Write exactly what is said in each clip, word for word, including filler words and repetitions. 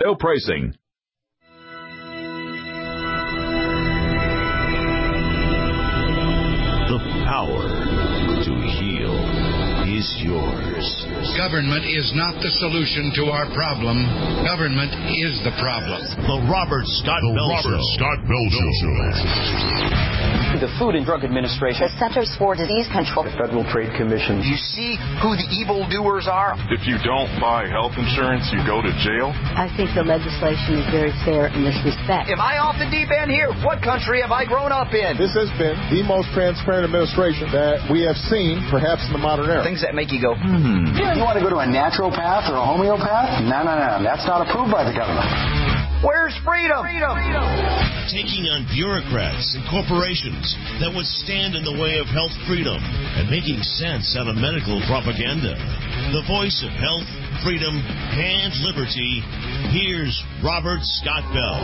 L pricing. The power to heal is yours. Government is not the solution to our problem. Government is the problem. The Robert Scott the Bell Robert Show. Scott Bell Show. The Food and Drug Administration, the Centers for Disease Control, the Federal Trade Commission. You see who the evildoers are? If you don't buy health insurance, you go to jail. I think the legislation is very fair in this respect. Am I off the deep end here? What country have I grown up in? This has been the most transparent administration that we have seen, perhaps in the modern era. Things that make you go, hmm. You want to go to a naturopath or a homeopath? No, no, no. That's not approved by the government. Where's freedom? freedom? Taking on bureaucrats and corporations that would stand in the way of health freedom and making sense out of medical propaganda. The voice of health, freedom, and liberty. Here's Robert Scott Bell.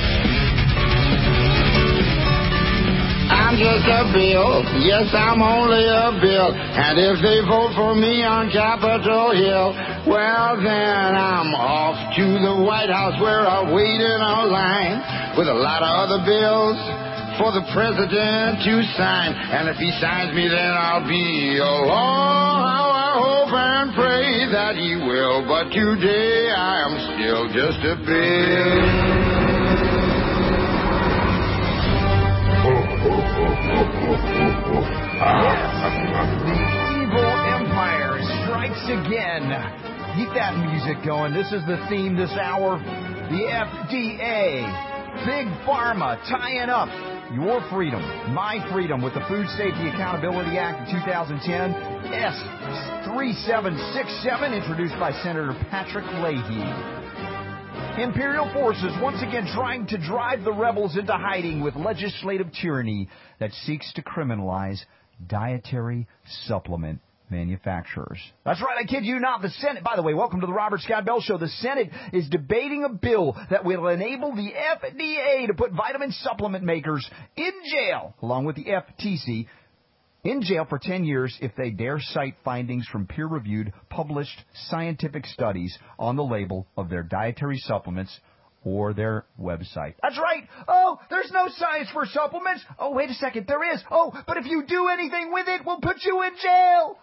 I'm just a bill. Yes, I'm only a bill. And if they vote for me on Capitol Hill, well, then I'm off to the White House where I wait in a line with a lot of other bills for the president to sign. And if he signs me, then I'll be along. How I hope and pray that he will. But today I am still just a bill. Evil Empire strikes again. Keep that music going. This is the theme this hour. The F D A, Big Pharma, tying up your freedom, my freedom, with the Food Safety Accountability Act of two thousand ten, S three seven six seven, introduced by Senator Patrick Leahy. Imperial forces once again trying to drive the rebels into hiding with legislative tyranny that seeks to criminalize dietary supplement manufacturers. That's right, I kid you not. The Senate, by the way, welcome to the Robert Scott Bell Show. The Senate is debating a bill that will enable the F D A to put vitamin supplement makers in jail, along with the F T C, in jail for ten years if they dare cite findings from peer-reviewed, published scientific studies on the label of their dietary supplements or their website. That's right. Oh, there's no science for supplements. Oh, wait a second, there is. Oh, but if you do anything with it, we'll put you in jail.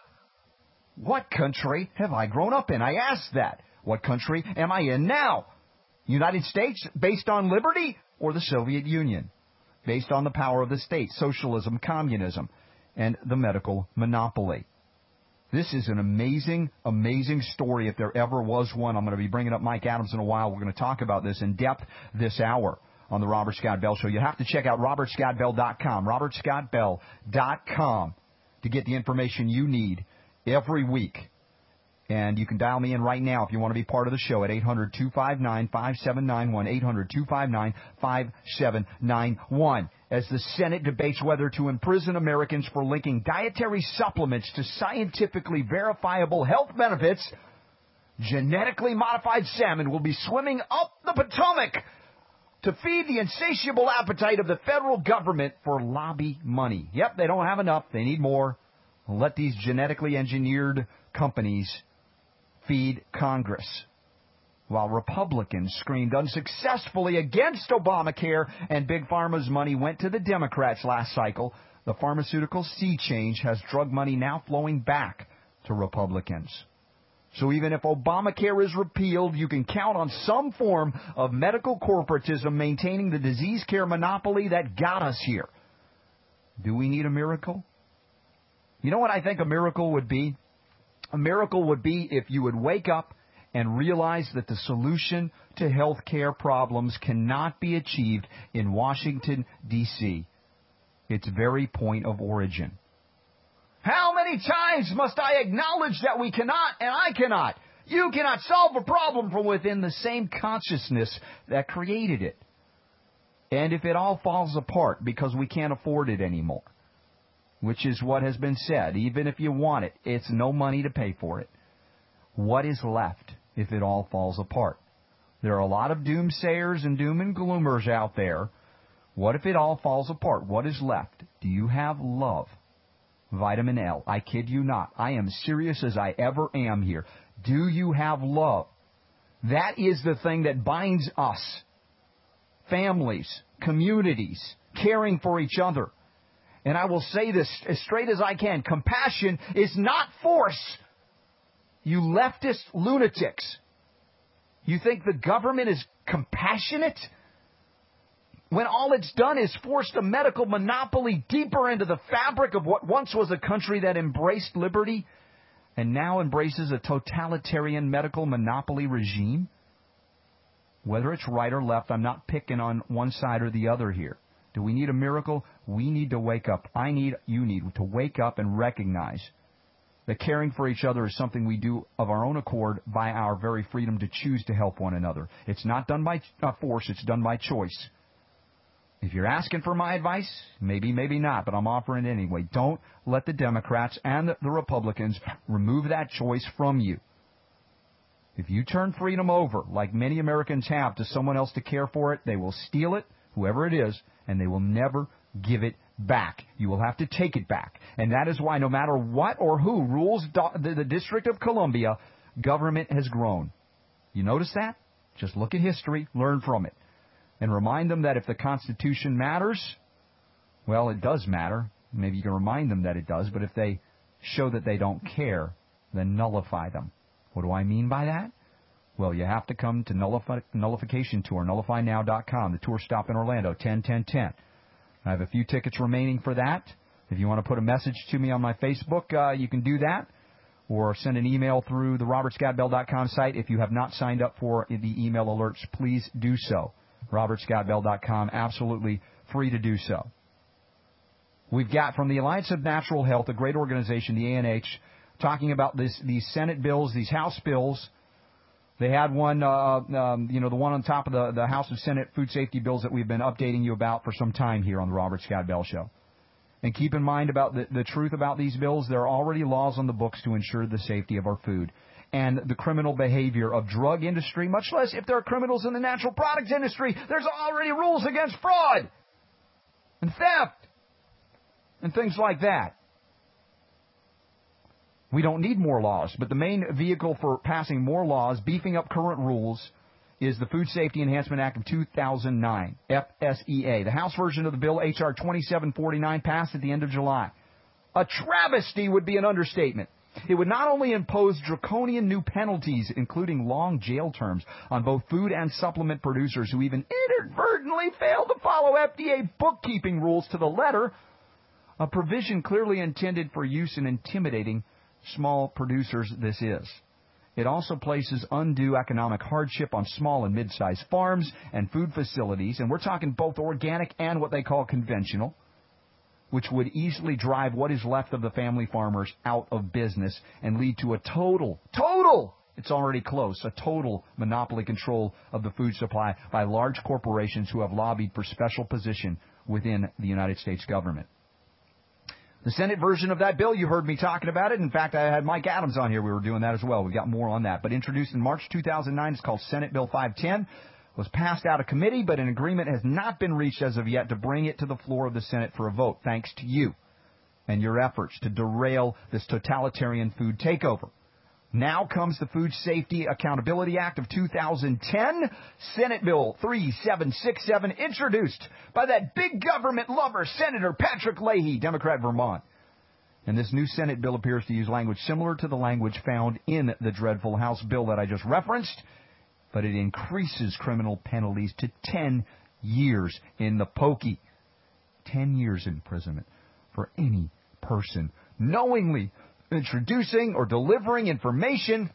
What country have I grown up in? I asked that. What country am I in now? United States, based on liberty, or the Soviet Union, based on the power of the state, socialism, communism, and the medical monopoly? This is an amazing, amazing story, if there ever was one. I'm going to be bringing up Mike Adams in a while. We're going to talk about this in depth this hour on the Robert Scott Bell Show. You have to check out robert scott bell dot com, robert scott bell dot com, to get the information you need every week. And you can dial me in right now if you want to be part of the show at eight hundred, two five nine, five seven nine one, eight hundred, two five nine, five seven nine one. As the Senate debates whether to imprison Americans for linking dietary supplements to scientifically verifiable health benefits, genetically modified salmon will be swimming up the Potomac to feed the insatiable appetite of the federal government for lobby money. Yep, they don't have enough. They need more. Let these genetically engineered companies feed Congress. While Republicans screamed unsuccessfully against Obamacare and Big Pharma's money went to the Democrats last cycle, the pharmaceutical sea change has drug money now flowing back to Republicans. So even if Obamacare is repealed, you can count on some form of medical corporatism maintaining the disease care monopoly that got us here. Do we need a miracle? You know what I think a miracle would be? A miracle would be if you would wake up and realize that the solution to health care problems cannot be achieved in Washington, D C, its very point of origin. How many times must I acknowledge that we cannot and I cannot? You cannot solve a problem from within the same consciousness that created it. And if it all falls apart because we can't afford it anymore, which is what has been said, even if you want it, it's no money to pay for it. What is left if it all falls apart? There are a lot of doomsayers and doom and gloomers out there. What if it all falls apart? What is left? Do you have love? Vitamin L. I kid you not. I am serious as I ever am here. Do you have love? That is the thing that binds us. Families, communities, caring for each other. And I will say this as straight as I can. Compassion is not force. You leftist lunatics. You think the government is compassionate? When all it's done is forced a medical monopoly deeper into the fabric of what once was a country that embraced liberty and now embraces a totalitarian medical monopoly regime? Whether it's right or left, I'm not picking on one side or the other here. Do we need a miracle? We need to wake up. I need, you need to wake up and recognize that caring for each other is something we do of our own accord by our very freedom to choose to help one another. It's not done by uh, force. It's done by choice. If you're asking for my advice, maybe, maybe not, but I'm offering it anyway. Don't let the Democrats and the Republicans remove that choice from you. If you turn freedom over, like many Americans have, to someone else to care for it, they will steal it, whoever it is, and they will never give it back. You will have to take it back. And that is why no matter what or who rules do- the District of Columbia, government has grown. You notice that? Just look at history, learn from it. And remind them that if the Constitution matters, well, it does matter. Maybe you can remind them that it does, but if they show that they don't care, then nullify them. What do I mean by that? Well, you have to come to nullify, Nullification Tour, nullify now dot com, the tour stop in Orlando, ten ten ten. I have a few tickets remaining for that. If you want to put a message to me on my Facebook, uh, you can do that. Or send an email through the robert scott bell dot com site. If you have not signed up for the email alerts, please do so. robert scott bell dot com, absolutely free to do so. We've got from the Alliance of Natural Health, a great organization, the A N H, talking about this, these Senate bills, these House bills. They had one, uh, um, you know, the one on top of the, the House and Senate food safety bills that we've been updating you about for some time here on the Robert Scott Bell Show. And keep in mind about the, the truth about these bills. There are already laws on the books to ensure the safety of our food. And the criminal behavior of drug industry, much less if there are criminals in the natural products industry, there's already rules against fraud and theft and things like that. We don't need more laws, but the main vehicle for passing more laws, beefing up current rules, is the Food Safety Enhancement Act of two thousand nine, F S E A. The House version of the bill, H R twenty-seven forty-nine, passed at the end of July. A travesty would be an understatement. It would not only impose draconian new penalties, including long jail terms, on both food and supplement producers who even inadvertently fail to follow F D A bookkeeping rules to the letter, a provision clearly intended for use in intimidating small producers this is. It also places undue economic hardship on small and mid-sized farms and food facilities, and we're talking both organic and what they call conventional, which would easily drive what is left of the family farmers out of business and lead to a total, total, it's already close, a total monopoly control of the food supply by large corporations who have lobbied for special position within the United States government. The Senate version of that bill, you heard me talking about it. In fact, I had Mike Adams on here. We were doing that as well. We've got more on that. But introduced in March two thousand nine, it's called Senate Bill five ten. Was passed out of committee, but an agreement has not been reached as of yet to bring it to the floor of the Senate for a vote, thanks to you and your efforts to derail this totalitarian food takeover. Now comes the Food Safety Accountability Act of two thousand ten, Senate Bill three seven six seven, introduced by that big government lover, Senator Patrick Leahy, Democrat, Vermont. And this new Senate bill appears to use language similar to the language found in the dreadful House bill that I just referenced, but it increases criminal penalties to ten years in the pokey. ten years imprisonment for any person knowingly introducing or delivering information,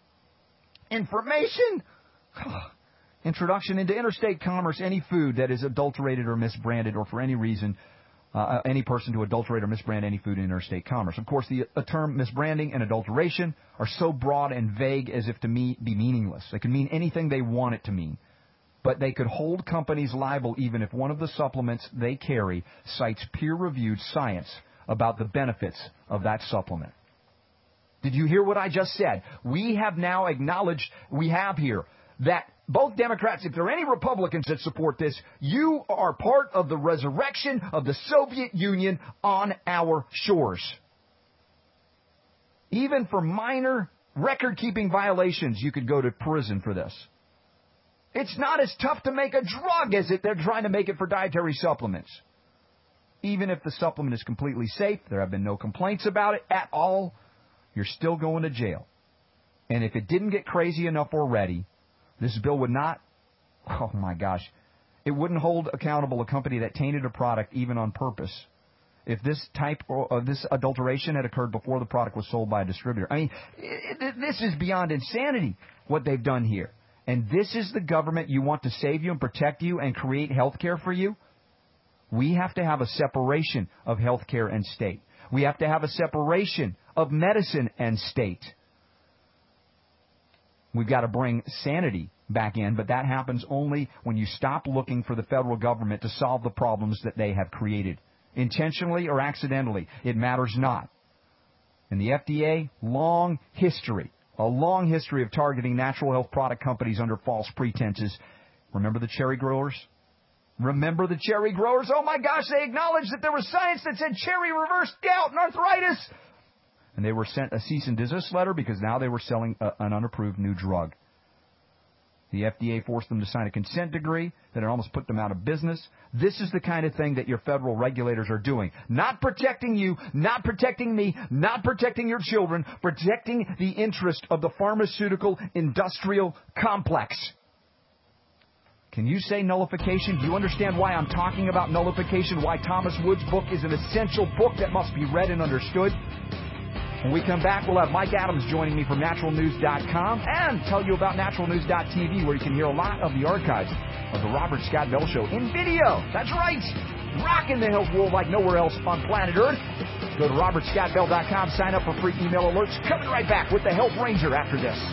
information, introduction into interstate commerce, any food that is adulterated or misbranded, or for any reason, uh, any person to adulterate or misbrand any food in interstate commerce. Of course, the, the term misbranding and adulteration are so broad and vague as if to me be meaningless. They can mean anything they want it to mean. But they could hold companies liable even if one of the supplements they carry cites peer-reviewed science about the benefits of that supplement. Did you hear what I just said? We have now acknowledged, we have here, that both Democrats, if there are any Republicans that support this, you are part of the resurrection of the Soviet Union on our shores. Even for minor record-keeping violations, you could go to prison for this. It's not as tough to make a drug as it they're trying to make it for dietary supplements. Even if the supplement is completely safe, there have been no complaints about it at all, you're still going to jail. And if it didn't get crazy enough already, this bill would not, oh my gosh, it wouldn't hold accountable a company that tainted a product even on purpose. If this type of this adulteration had occurred before the product was sold by a distributor. I mean, it, this is beyond insanity, what they've done here. And this is the government you want to save you and protect you and create health care for you? We have to have a separation of health care and state. We have to have a separation of medicine and state. We've got to bring sanity back in, but that happens only when you stop looking for the federal government to solve the problems that they have created. Intentionally or accidentally, it matters not. And the F D A, long history, a long history of targeting natural health product companies under false pretenses. Remember the cherry growers? Remember the cherry growers? Oh my gosh, they acknowledged that there was science that said cherry reversed gout and arthritis. And they were sent a cease and desist letter because now they were selling a, an unapproved new drug. The F D A forced them to sign a consent decree that it almost put them out of business. This is the kind of thing that your federal regulators are doing. Not protecting you, not protecting me, not protecting your children, protecting the interest of the pharmaceutical industrial complex. Can you say nullification? Do you understand why I'm talking about nullification? Why Thomas Wood's book is an essential book that must be read and understood? When we come back, we'll have Mike Adams joining me from natural news dot com and tell you about natural news dot t v, where you can hear a lot of the archives of the Robert Scott Bell Show in video. That's right. Rocking the health world like nowhere else on planet Earth. Go to robert scott bell dot com. Sign up for free email alerts. Coming right back with the Health Ranger after this.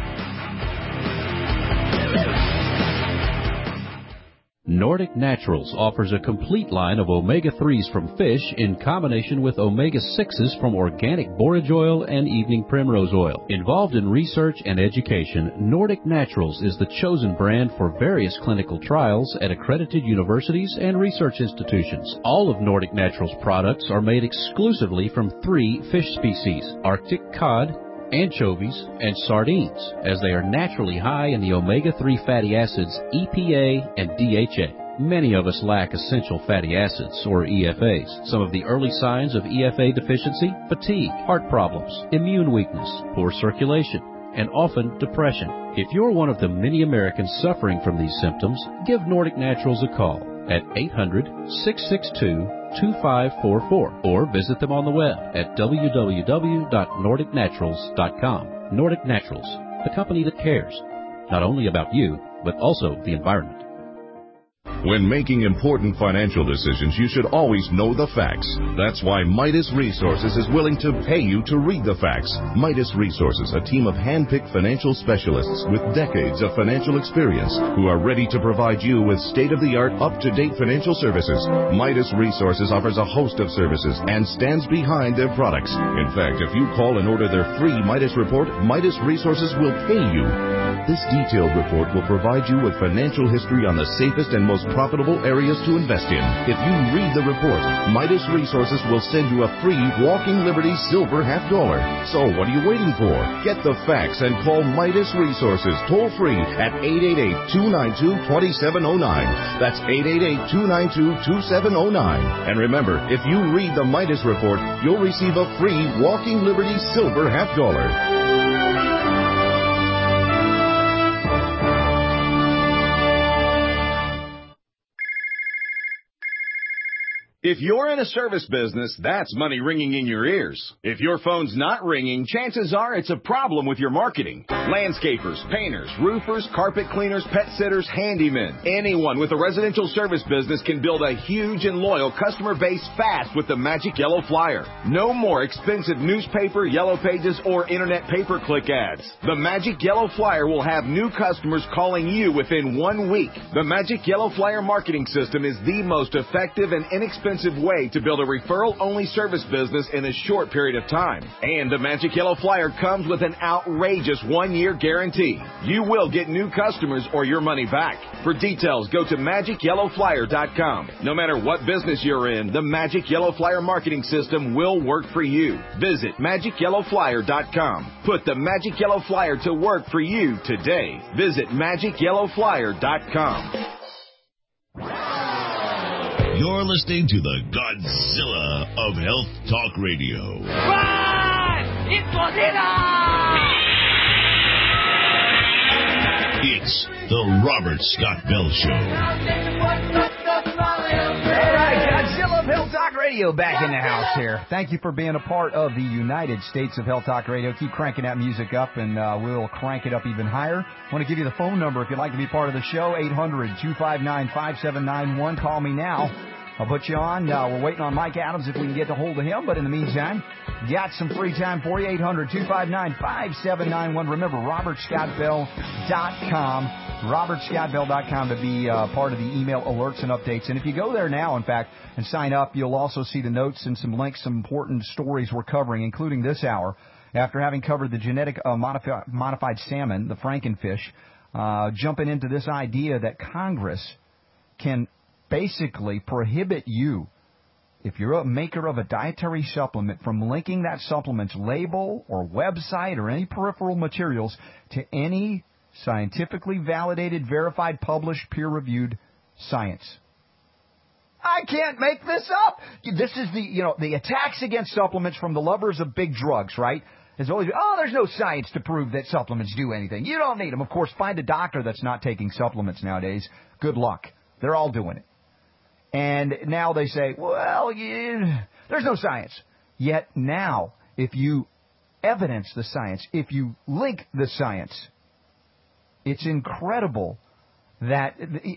Nordic Naturals offers a complete line of omega threes from fish in combination with omega sixes from organic borage oil and evening primrose oil. Involved in research and education, Nordic Naturals is the chosen brand for various clinical trials at accredited universities and research institutions. All of Nordic Naturals products are made exclusively from three fish species: Arctic cod, anchovies, and sardines, as they are naturally high in the omega three fatty acids E P A and D H A. Many of us lack essential fatty acids, or E F As. Some of the early signs of E F A deficiency: fatigue, heart problems, immune weakness, poor circulation, and often depression. If you're one of the many Americans suffering from these symptoms, give Nordic Naturals a call at eight hundred, six six two, two five four four or visit them on the web at w w w dot nordic naturals dot com. Nordic Naturals, the company that cares, not only about you, but also the environment. When making important financial decisions, you should always know the facts. That's why Midas Resources is willing to pay you to read the facts. Midas Resources, a team of hand-picked financial specialists with decades of financial experience who are ready to provide you with state-of-the-art, up-to-date financial services. Midas Resources offers a host of services and stands behind their products. In fact, if you call and order their free Midas report, Midas Resources will pay you. This detailed report will provide you with financial history on the safest and most profitable areas to invest in. If you read the report, Midas Resources will send you a free Walking Liberty Silver half dollar. So what are you waiting for? Get the facts and call Midas Resources toll free at eight eight eight, two nine two, two seven zero nine. That's eight eight eight, two nine two, two seven zero nine. And remember, if you read the Midas report, you'll receive a free Walking Liberty Silver half dollar. If you're in a service business, that's money ringing in your ears. If your phone's not ringing, chances are it's a problem with your marketing. Landscapers, painters, roofers, carpet cleaners, pet sitters, handymen. Anyone with a residential service business can build a huge and loyal customer base fast with the Magic Yellow Flyer. No more expensive newspaper, yellow pages, or internet pay-per-click ads. The Magic Yellow Flyer will have new customers calling you within one week. The Magic Yellow Flyer marketing system is the most effective and inexpensive inexpensive way to build a referral-only service business in a short period of time. And the Magic Yellow Flyer comes with an outrageous one-year guarantee. You will get new customers or your money back. For details, go to magic yellow flyer dot com. No matter what business you're in, the Magic Yellow Flyer marketing system will work for you. Visit magic yellow flyer dot com. Put the Magic Yellow Flyer to work for you today. Visit magic yellow flyer dot com. You're listening to the Godzilla of Health Talk Radio. Run! It's Godzilla! It's the Robert Scott Bell Show. All right, Godzilla of Health Talk Radio back in the house here. Thank you for being a part of the United States of Health Talk Radio. Keep cranking that music up, and uh, we'll crank it up even higher. I want to give you the phone number if you'd like to be part of the show, eight hundred, two five nine, five seven nine one. Call me now. I'll put you on. Uh, we're waiting on Mike Adams if we can get a hold of him. But in the meantime, got some free time for you. eight hundred, two five nine, five seven nine one. Remember, robert scott bell dot com. robert scott bell dot com to be uh, part of the email alerts and updates. And if you go there now, in fact, and sign up, you'll also see the notes and some links, some important stories we're covering, including this hour. After having covered the genetic uh, modifi- modified salmon, the frankenfish, uh, jumping into this idea that Congress can basically prohibit you, if you're a maker of a dietary supplement, from linking that supplement's label or website or any peripheral materials to any scientifically validated, verified, published, peer-reviewed science. I can't make this up. This is the, you know, the attacks against supplements from the lovers of big drugs, right? There's always, oh, there's no science to prove that supplements do anything. You don't need them. Of course, find a doctor that's not taking supplements nowadays. Good luck. They're all doing it. And now they say, well, yeah, there's no science. Yet now, if you evidence the science, if you link the science, it's incredible that they,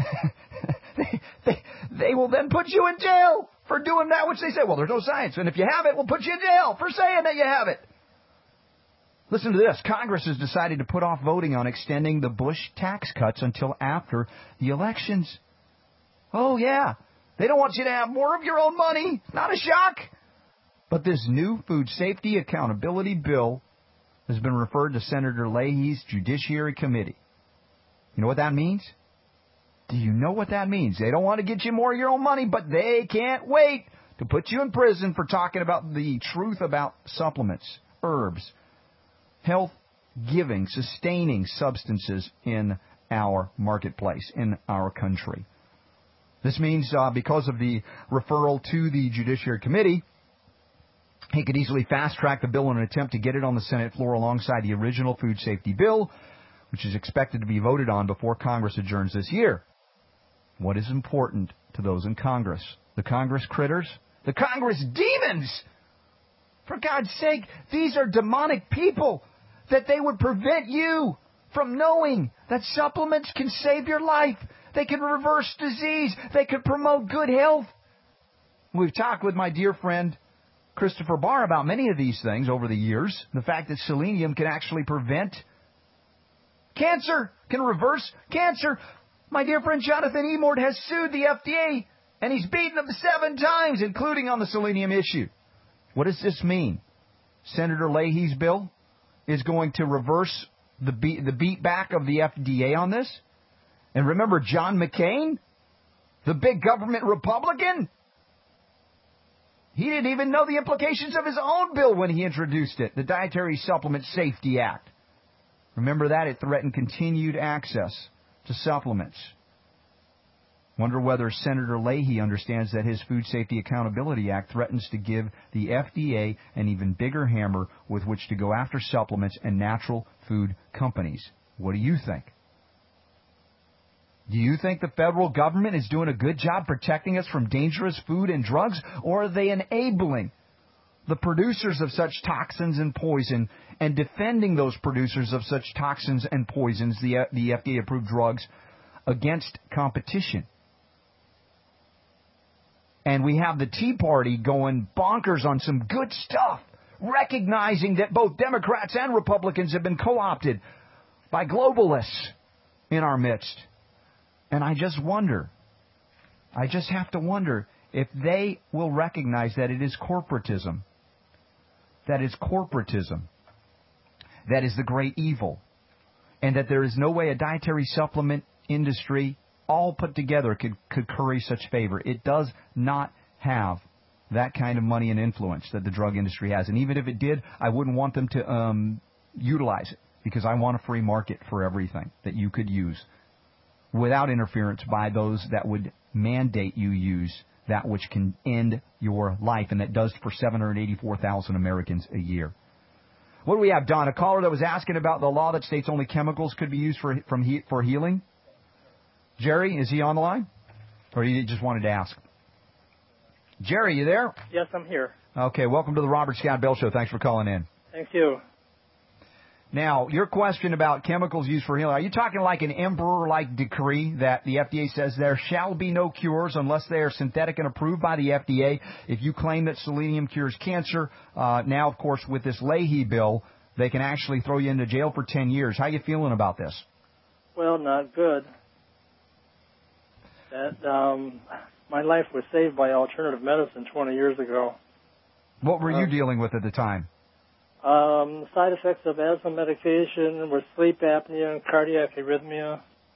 they, they will then put you in jail for doing that which they say, well, there's no science. And if you have it, we'll put you in jail for saying that you have it. Listen to this. Congress has decided to put off voting on extending the Bush tax cuts until after the elections. Oh, yeah. They don't want you to have more of your own money. Not a shock. But this new food safety accountability bill has been referred to Senator Leahy's Judiciary Committee. You know what that means? Do you know what that means? They don't want to get you more of your own money, but they can't wait to put you in prison for talking about the truth about supplements, herbs, health-giving, sustaining substances in our marketplace, in our country. This means uh, because of the referral to the Judiciary Committee, he could easily fast-track the bill in an attempt to get it on the Senate floor alongside the original food safety bill, which is expected to be voted on before Congress adjourns this year. What is important to those in Congress? The Congress critters? The Congress demons! For God's sake, these are demonic people, that they would prevent you from knowing that supplements can save your life. They can reverse disease. They can promote good health. We've talked with my dear friend Christopher Barr about many of these things over the years. The fact that selenium can actually prevent cancer, can reverse cancer. My dear friend Jonathan Emord has sued the F D A, and he's beaten them seven times, including on the selenium issue. What does this mean? Senator Leahy's bill is going to reverse the beat, the beat back of the F D A on this? And remember John McCain, the big government Republican? He didn't even know the implications of his own bill when he introduced it, the Dietary Supplement Safety Act. Remember that? It threatened continued access to supplements. Wonder whether Senator Leahy understands that his Food Safety Accountability Act threatens to give the F D A an even bigger hammer with which to go after supplements and natural food companies. What do you think? Do you think the federal government is doing a good job protecting us from dangerous food and drugs, or are they enabling the producers of such toxins and poison and defending those producers of such toxins and poisons, the, the F D A-approved drugs, against competition? And we have the Tea Party going bonkers on some good stuff, recognizing that both Democrats and Republicans have been co-opted by globalists in our midst. And I just wonder, I just have to wonder, if they will recognize that it is corporatism, that is corporatism, that is the great evil, and that there is no way a dietary supplement industry all put together could, could curry such favor. It does not have that kind of money and influence that the drug industry has. And even if it did, I wouldn't want them to um, utilize it, because I want a free market for everything that you could use without interference by those that would mandate you use that which can end your life, and that does for seven hundred eighty-four thousand Americans a year. What do we have, Don? A caller that was asking about the law that states only chemicals could be used for from he, for healing. Jerry, is he on the line? Or you just wanted to ask? Jerry, you there? Yes, I'm here. Okay, welcome to the Robert Scott Bell Show. Thanks for calling in. Thank you. Now, your question about chemicals used for healing, are you talking like an emperor-like decree that the F D A says there shall be no cures unless they are synthetic and approved by the F D A? If you claim that selenium cures cancer, uh, now, of course, with this Leahy bill, they can actually throw you into jail for ten years. How are you feeling about this? Well, not good. That um, my life was saved by alternative medicine twenty years ago. What were uh, you dealing with at the time? Um, side effects of asthma medication were sleep apnea and cardiac arrhythmia.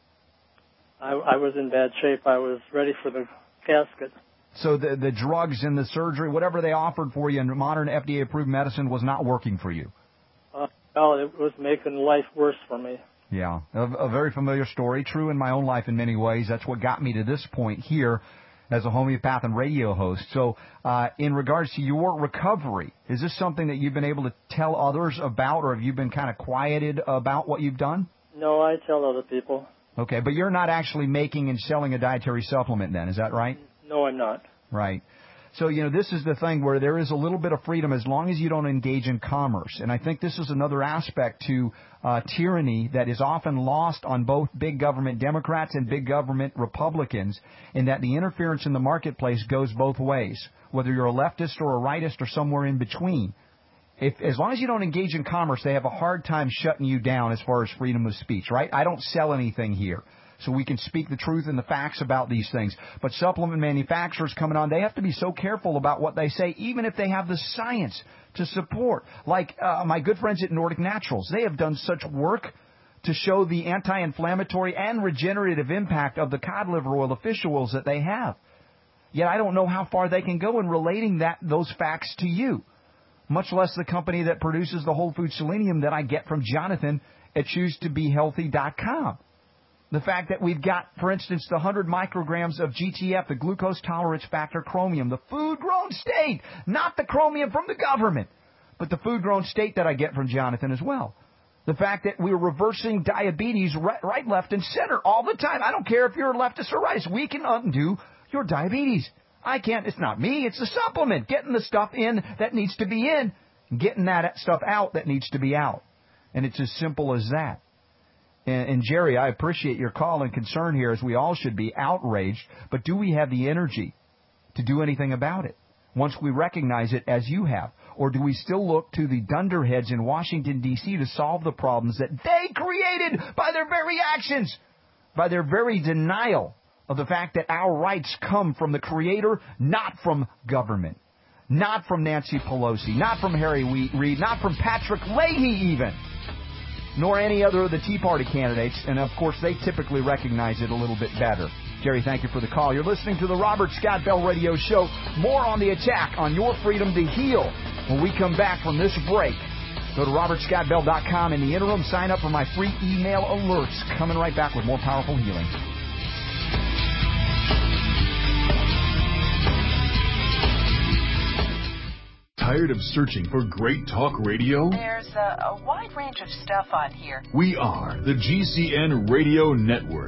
I, I was in bad shape. I was ready for the casket. So the the drugs and the surgery, whatever they offered for you in modern F D A-approved medicine, was not working for you? Uh, well, it was making life worse for me. Yeah, a, a very familiar story, true in my own life in many ways. That's what got me to this point here as a homeopath and radio host. So uh, in regards to your recovery, is this something that you've been able to tell others about, or have you been kind of quieted about what you've done? No, I tell other people. Okay, but you're not actually making and selling a dietary supplement then, is that right? No, I'm not. Right. So, you know, this is the thing where there is a little bit of freedom as long as you don't engage in commerce. And I think this is another aspect to uh, tyranny that is often lost on both big government Democrats and big government Republicans, in that the interference in the marketplace goes both ways, whether you're a leftist or a rightist or somewhere in between. If, as long as you don't engage in commerce, they have a hard time shutting you down as far as freedom of speech, right? I don't sell anything here, so we can speak the truth and the facts about these things. But supplement manufacturers coming on, they have to be so careful about what they say, even if they have the science to support. Like uh, my good friends at Nordic Naturals, they have done such work to show the anti-inflammatory and regenerative impact of the cod liver oil, the fish oils that they have. Yet I don't know how far they can go in relating that those facts to you, much less the company that produces the whole food selenium that I get from Jonathan at choose to be healthy dot com. The fact that we've got, for instance, the one hundred micrograms of G T F, the glucose tolerance factor chromium, the food-grown state, not the chromium from the government, but the food-grown state that I get from Jonathan as well. The fact that we're reversing diabetes right, right, left, and center all the time. I don't care if you're a leftist or rightist. We can undo your diabetes. I can't. It's not me. It's the supplement. Getting the stuff in that needs to be in, getting that stuff out that needs to be out. And it's as simple as that. And, and Jerry, I appreciate your call and concern here, as we all should be outraged. But do we have the energy to do anything about it once we recognize it as you have? Or do we still look to the dunderheads in Washington, D C to solve the problems that they created by their very actions, by their very denial of the fact that our rights come from the Creator, not from government, not from Nancy Pelosi, not from Harry Reid, not from Patrick Leahy even, nor any other of the Tea Party candidates. And, of course, they typically recognize it a little bit better. Jerry, thank you for the call. You're listening to the Robert Scott Bell Radio Show. More on the attack on your freedom to heal when we come back from this break. Go to robert scott bell dot com. In the interim, sign up for my free email alerts. Coming right back with more powerful healing. Tired of searching for great talk radio? There's a, a wide range of stuff on here. We are the G C N Radio Network.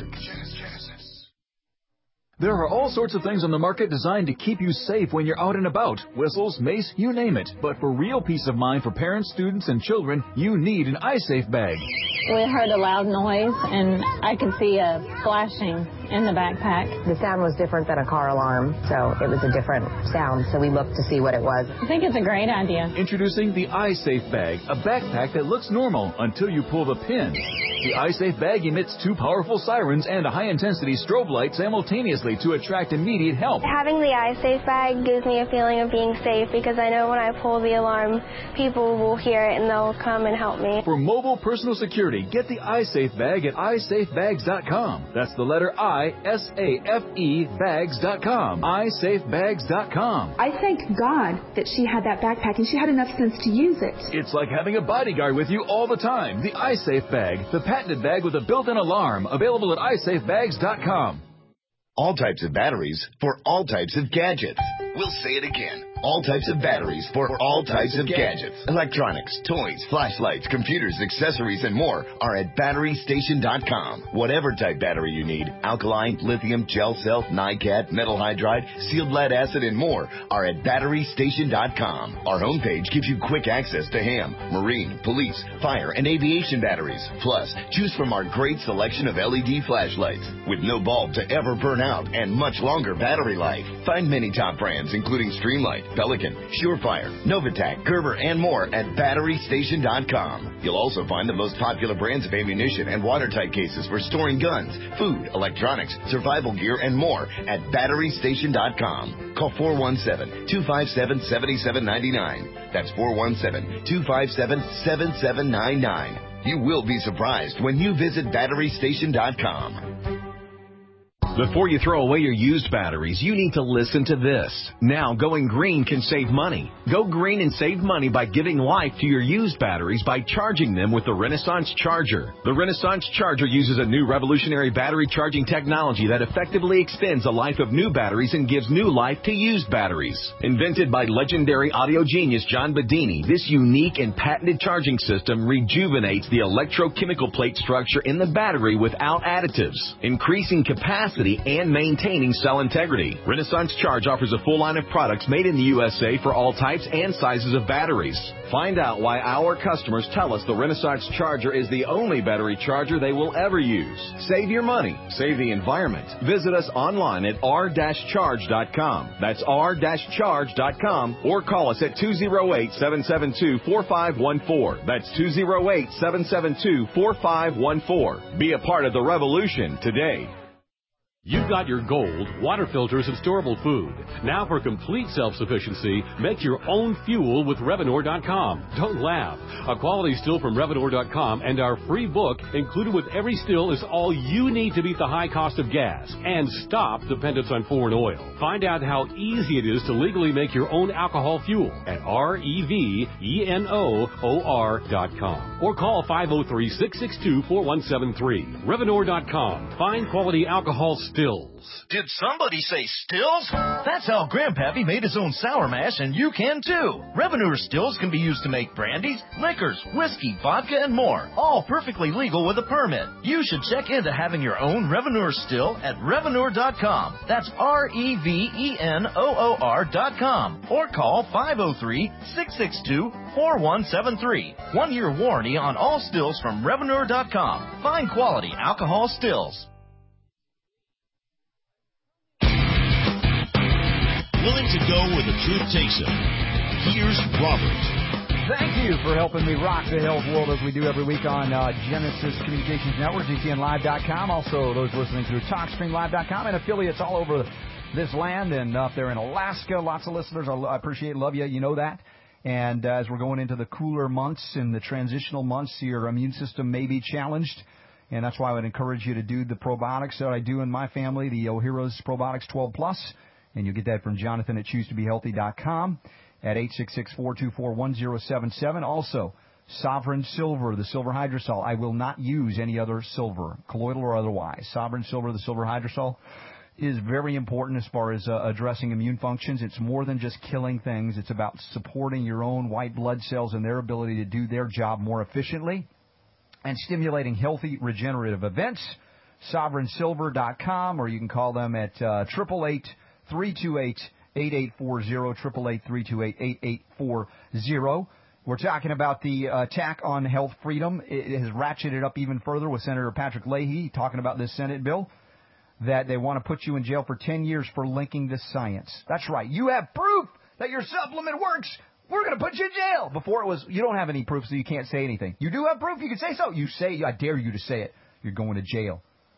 There are all sorts of things on the market designed to keep you safe when you're out and about. Whistles, mace, you name it. But for real peace of mind for parents, students, and children, you need an iSafe bag. We heard a loud noise, and I could see a flashing in the backpack. The sound was different than a car alarm, so it was a different sound, so we looked to see what it was. I think it's a great idea. Introducing the iSafe bag, a backpack that looks normal until you pull the pin. The iSafe bag emits two powerful sirens and a high-intensity strobe light simultaneously wisely to attract immediate help. Having the iSafe bag gives me a feeling of being safe because I know when I pull the alarm, people will hear it and they'll come and help me. For mobile personal security, get the iSafe bag at i safe bags dot com. That's the letter I, S A F E, bags dot com. i safe bags dot com. I thank God that she had that backpack and she had enough sense to use it. It's like having a bodyguard with you all the time. The iSafe bag, the patented bag with a built-in alarm, available at i safe bags dot com. All types of batteries for all types of gadgets. We'll say it again. All types of batteries for all types of gadgets. Electronics, toys, flashlights, computers, accessories, and more are at battery station dot com. Whatever type battery you need, alkaline, lithium, gel cell, NiCad, metal hydride, sealed lead acid, and more are at battery station dot com. Our homepage gives you quick access to ham, marine, police, fire, and aviation batteries. Plus, choose from our great selection of L E D flashlights with no bulb to ever burn out and much longer battery life. Find many top brands including Streamlight, Pelican, Surefire, Novitec, Gerber, and more at battery station dot com. You'll also find the most popular brands of ammunition and watertight cases for storing guns, food, electronics, survival gear, and more at battery station dot com. Call four one seven, two five seven, seven seven nine nine. That's four one seven, two five seven, seven seven nine nine. You will be surprised when you visit battery station dot com. Before you throw away your used batteries, you need to listen to this. Now, going green can save money. Go green and save money by giving life to your used batteries by charging them with the Renaissance Charger. The Renaissance Charger uses a new revolutionary battery charging technology that effectively extends the life of new batteries and gives new life to used batteries. Invented by legendary audio genius John Bedini, this unique and patented charging system rejuvenates the electrochemical plate structure in the battery without additives, increasing capacity and maintaining cell integrity. Renaissance Charge offers a full line of products made in the U S A for all types and sizes of batteries. Find out why our customers tell us the Renaissance Charger is the only battery charger they will ever use. Save your money. Save the environment. Visit us online at r dash charge dot com. That's r dash charge dot com, or call us at two oh eight, seven seven two, four five one four. That's two oh eight, seven seven two, four five one four. Be a part of the revolution today. You've got your gold, water filters, and storable food. Now for complete self-sufficiency, make your own fuel with Revenor dot com. Don't laugh. A quality still from Revenor dot com and our free book included with every still is all you need to beat the high cost of gas and stop dependence on foreign oil. Find out how easy it is to legally make your own alcohol fuel at R E V E N O O R dot com or call five oh three, six six two, four one seven three. Revenor dot com. Find quality alcohol stills. Did somebody say stills? That's how Grandpappy made his own sour mash, and you can too. Revenor stills can be used to make brandies, liquors, whiskey, vodka, and more. All perfectly legal with a permit. You should check into having your own Revenor still at Revenor dot com. That's R E V E N O O R dot com. Or call five oh three, six six two, four one seven three. One year warranty on all stills from Revenor dot com. Fine quality alcohol stills. Willing to go where the truth takes him. Here's Robert. Thank you for helping me rock the health world as we do every week on uh, Genesis Communications Network, G T N live dot com. Also, those listening through talk stream live dot com and affiliates all over this land and up there in Alaska. Lots of listeners. I appreciate, love you. You know that. And uh, as we're going into the cooler months and the transitional months, your immune system may be challenged. And that's why I would encourage you to do the probiotics that I do in my family, the O'Heroes Probiotics twelve plus. And you'll get that from Jonathan at choose to be healthy dot com at eight six six, four two four, one zero seven seven. Also, Sovereign Silver, the silver hydrosol. I will not use any other silver, colloidal or otherwise. Sovereign Silver, the silver hydrosol, is very important as far as uh, addressing immune functions. It's more than just killing things. It's about supporting your own white blood cells and their ability to do their job more efficiently and stimulating healthy regenerative events. Sovereign Silver dot com, or you can call them at uh, triple eight, three two eight, eight eight four zero, triple eight, three two eight, eight eight four zero. We're talking about the uh, attack on health freedom. It has ratcheted up even further with Senator Patrick Leahy talking about this Senate bill that they want to put you in jail for ten years for linking to science. That's right. You have proof that your supplement works. We're going to put you in jail. Before it was, you don't have any proof, so you can't say anything. You do have proof. You can say so. You say, I dare you to say it. You're going to jail.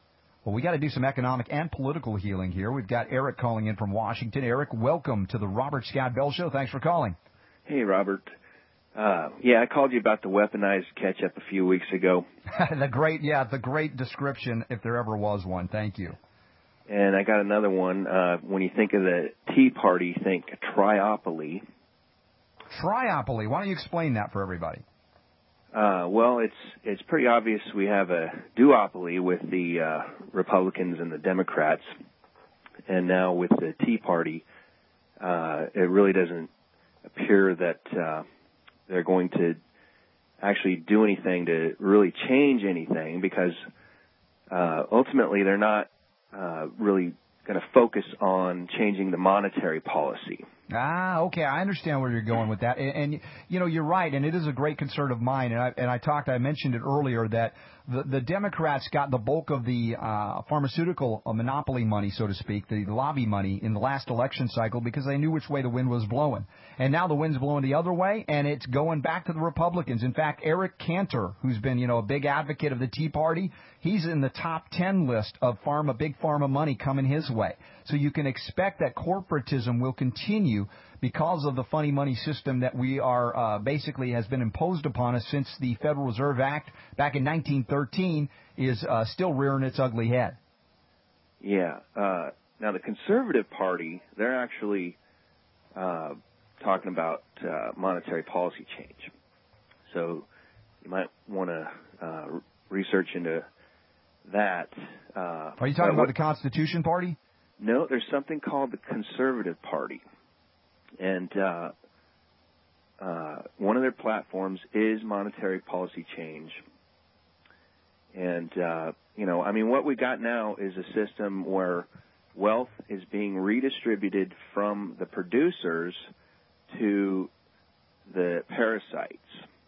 Well, we got to do some economic and political healing here. We've got Eric calling in from Washington. Eric, welcome to the Robert Scott Bell Show. Thanks for calling. Hey, Robert. Uh, yeah, I called you about the weaponized ketchup a few weeks ago. the great, yeah, the great description, if there ever was one. Thank you. And I got another one. Uh, when you think of the Tea Party, think triopoly. Triopoly. Why don't you explain that for everybody? Uh, well, it's it's pretty obvious we have a duopoly with the uh, Republicans and the Democrats, and now with the Tea Party, uh, it really doesn't appear that uh, they're going to actually do anything to really change anything, because uh, ultimately they're not uh, really going to focus on changing the monetary policy. Ah, okay. I understand where you're going with that. And, and, you know, you're right, and it is a great concern of mine. And I, and I talked, I mentioned it earlier, that the, the Democrats got the bulk of the uh, pharmaceutical uh, monopoly money, so to speak, the lobby money in the last election cycle, because they knew which way the wind was blowing. And now the wind's blowing the other way, and it's going back to the Republicans. In fact, Eric Cantor, who's been, you know, a big advocate of the Tea Party, he's in the top ten list of pharma, big pharma money coming his way. So you can expect that corporatism will continue because of the funny money system that we are uh, basically has been imposed upon us since the Federal Reserve Act back in nineteen thirteen is uh, still rearing its ugly head. Yeah. Uh, now the Conservative Party, they're actually uh, talking about uh, monetary policy change. So you might want to uh, research into that. Uh, are you talking about what, the Constitution Party? No, there's something called the Conservative Party. And uh, uh, one of their platforms is monetary policy change. And, uh, you know, I mean, what we got now is a system where wealth is being redistributed from the producers to the parasites.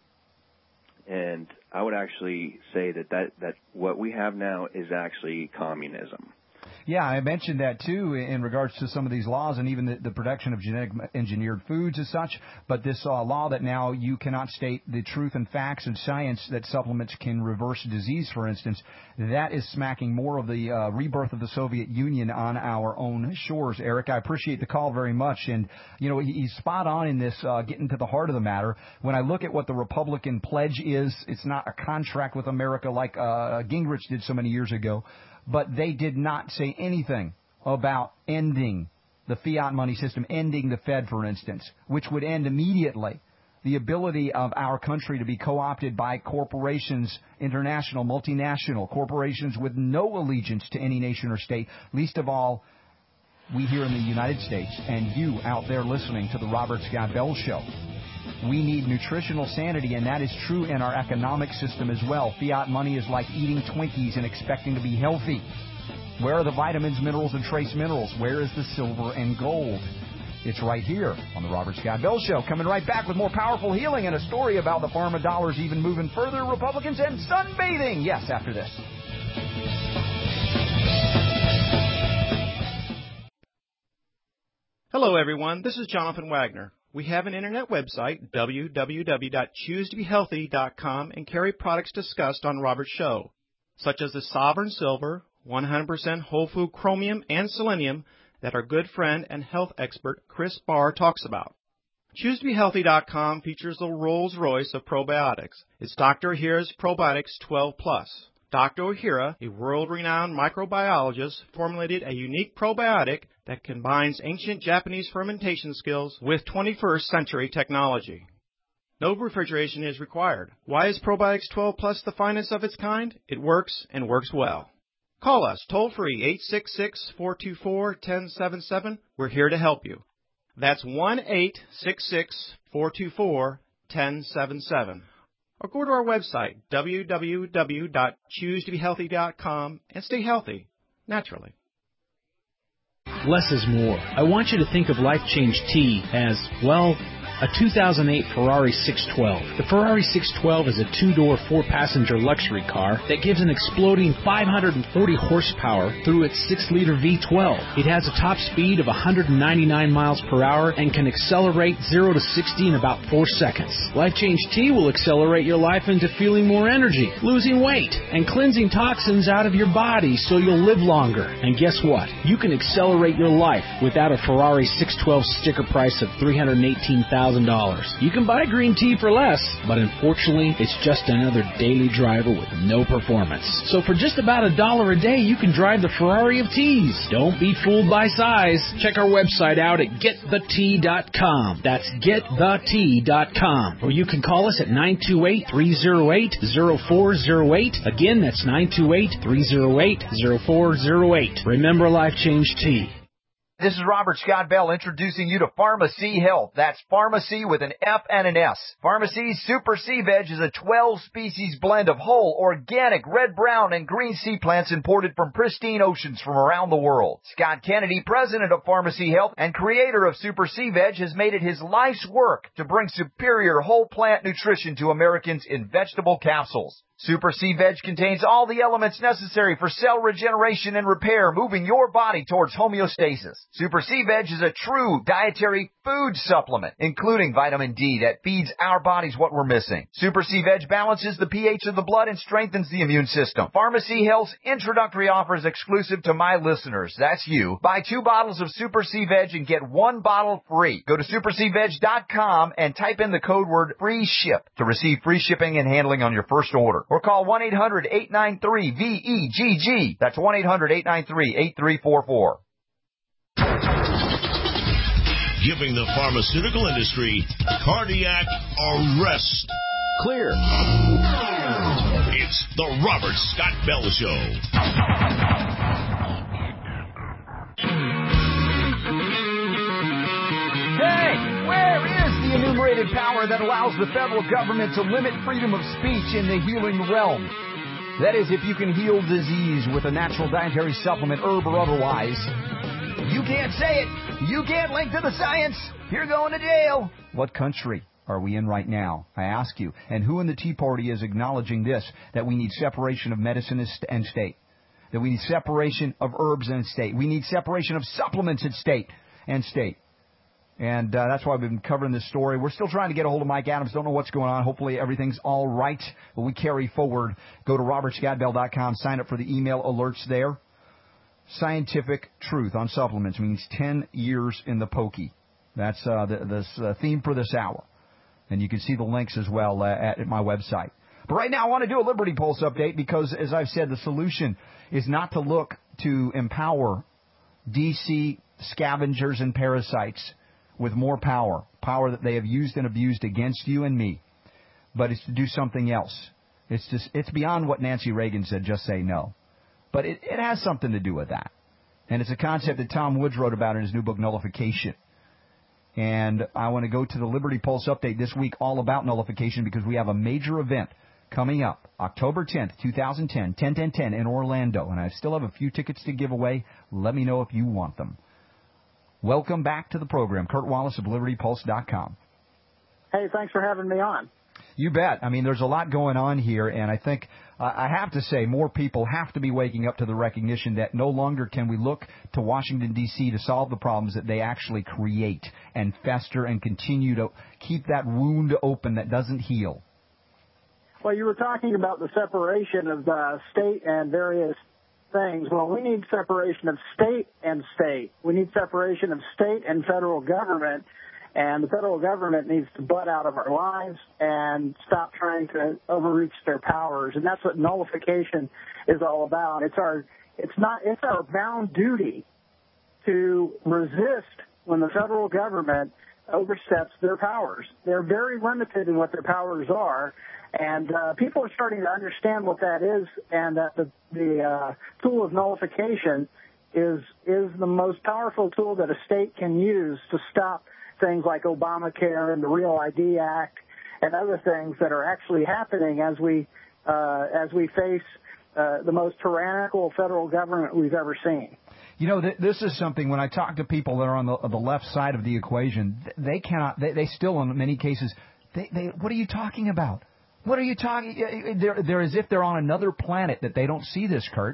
And I would actually say that, that, that what we have now is actually communism. Yeah, I mentioned that, too, in regards to some of these laws and even the, the production of genetic engineered foods as such. But this uh, law that now you cannot state the truth and facts and science that supplements can reverse disease, for instance, that is smacking more of the uh, rebirth of the Soviet Union on our own shores. Eric, I appreciate the call very much. And, you know, he, he's spot on in this, uh, getting to the heart of the matter. When I look at what the Republican pledge is, it's not a contract with America like uh, Gingrich did so many years ago. But they did not say anything about ending the fiat money system, ending the Fed, for instance, which would end immediately the ability of our country to be co-opted by corporations, international, multinational corporations with no allegiance to any nation or state, least of all we here in the United States and you out there listening to the Robert Scott Bell Show. We need nutritional sanity, and that is true in our economic system as well. Fiat money is like eating Twinkies and expecting to be healthy. Where are the vitamins, minerals, and trace minerals? Where is the silver and gold? It's right here on the Robert Scott Bell Show. Coming right back with more powerful healing and a story about the pharma dollars even moving further, Republicans, and sunbathing. Yes, after this. Hello, everyone. This is Jonathan Wagner. We have an internet website, w w w dot choose to be healthy dot com, and carry products discussed on Robert's show, such as the Sovereign Silver, one hundred percent whole food chromium and selenium that our good friend and health expert Chris Barr talks about. choose to be healthy dot com features the Rolls-Royce of probiotics. It's Doctor Ohhira's Probiotics twelve plus. Doctor Ohhira, a world-renowned microbiologist, formulated a unique probiotic that combines ancient Japanese fermentation skills with twenty-first century technology. No refrigeration is required. Why is Probiotics twelve plus the finest of its kind? It works and works well. Call us toll-free eight six six, four two four, one zero seven seven. We're here to help you. That's one eight six six, four two four, one zero seven seven. Or go to our website, w w w dot choose to be healthy dot com, and stay healthy, naturally. Less is more. I want you to think of Life Change Tea as, well, a two thousand eight Ferrari six twelve. The Ferrari six twelve is a two-door, four-passenger luxury car that gives an exploding five hundred forty horsepower through its six-liter V twelve. It has a top speed of one hundred ninety-nine miles per hour and can accelerate zero to sixty in about four seconds. Life Change Tea will accelerate your life into feeling more energy, losing weight, and cleansing toxins out of your body so you'll live longer. And guess what? You can accelerate your life without a Ferrari six twelve sticker price of three hundred eighteen thousand dollars. You can buy green tea for less, but unfortunately, it's just another daily driver with no performance. So for just about a dollar a day, you can drive the Ferrari of teas. Don't be fooled by size. Check our website out at get the tea dot com. That's get the tea dot com. Or you can call us at nine two eight, three oh eight, oh four oh eight. Again, that's nine two eight, three oh eight, oh four oh eight. Remember Life Change Tea. This is Robert Scott Bell introducing you to Pharmacy Health. That's pharmacy with an F and an S. Pharmacy's Super Sea Veg is a twelve-species blend of whole, organic, red, brown, and green sea plants imported from pristine oceans from around the world. Scott Kennedy, president of Pharmacy Health and creator of Super Sea Veg, has made it his life's work to bring superior whole plant nutrition to Americans in vegetable capsules. Super Sea Veg contains all the elements necessary for cell regeneration and repair, moving your body towards homeostasis. Super Sea Veg is a true dietary food supplement, including vitamin D that feeds our bodies what we're missing. Super Sea Veg balances the pH of the blood and strengthens the immune system. Pharmacy Health's introductory offer is exclusive to my listeners. That's you. Buy two bottles of Super Sea Veg and get one bottle free. Go to super sea veg dot com and type in the code word free ship to receive free shipping and handling on your first order. Or call one eight hundred, eight nine three, V E G G. That's one eight hundred, eight nine three, eight three four four. Giving the pharmaceutical industry cardiac arrest. Clear. It's the Robert Scott Bell Show. Hey, where is the enumerated power that allows the federal government to limit freedom of speech in the healing realm? That is, if you can heal disease with a natural dietary supplement, herb or otherwise. You can't say it. You can't link to the science. You're going to jail. What country are we in right now, I ask you? And who in the Tea Party is acknowledging this, that we need separation of medicine and state? That we need separation of herbs and state? We need separation of supplements and state and state. And uh, that's why we've been covering this story. We're still trying to get a hold of Mike Adams. Don't know what's going on. Hopefully everything's all right. But we carry forward. Go to robert scott bell dot com. Sign up for the email alerts there. Scientific truth on supplements means ten years in the pokey. That's uh, the, the uh, theme for this hour. And you can see the links as well uh, at, at my website. But right now I want to do a Liberty Pulse update because, as I've said, the solution is not to look to empower D C scavengers and parasites with more power, power that they have used and abused against you and me. But it's to do something else. It's just, it's beyond what Nancy Reagan said, just say no. But it, it has something to do with that. And it's a concept that Tom Woods wrote about in his new book, Nullification. And I want to go to the Liberty Pulse update this week all about nullification because we have a major event coming up, October tenth, twenty ten, ten ten ten in Orlando. And I still have a few tickets to give away. Let me know if you want them. Welcome back to the program. Kurt Wallace of Liberty Pulse dot com. Hey, thanks for having me on. You bet. I mean, there's a lot going on here, and I think uh, I have to say more people have to be waking up to the recognition that no longer can we look to Washington, D C to solve the problems that they actually create and fester and continue to keep that wound open that doesn't heal. Well, you were talking about the separation of uh, state and various things. Well, we need separation of state and state. We need separation of state and federal government. And the federal government needs to butt out of our lives and stop trying to overreach their powers. And that's what nullification is all about. It's our, it's not, it's our bound duty to resist when the federal government oversteps their powers. They're very limited in what their powers are. And uh, people are starting to understand what that is, and that the, the uh, tool of nullification is is the most powerful tool that a state can use to stop things like Obamacare and the Real I D Act and other things that are actually happening as we uh, as we face uh, the most tyrannical federal government we've ever seen. You know, th- this is something, when I talk to people that are on the, the left side of the equation, they cannot, they, they still, in many cases, they, they, what are you talking about? What are you talking, they're, they're as if they're on another planet that they don't see this, Kurt.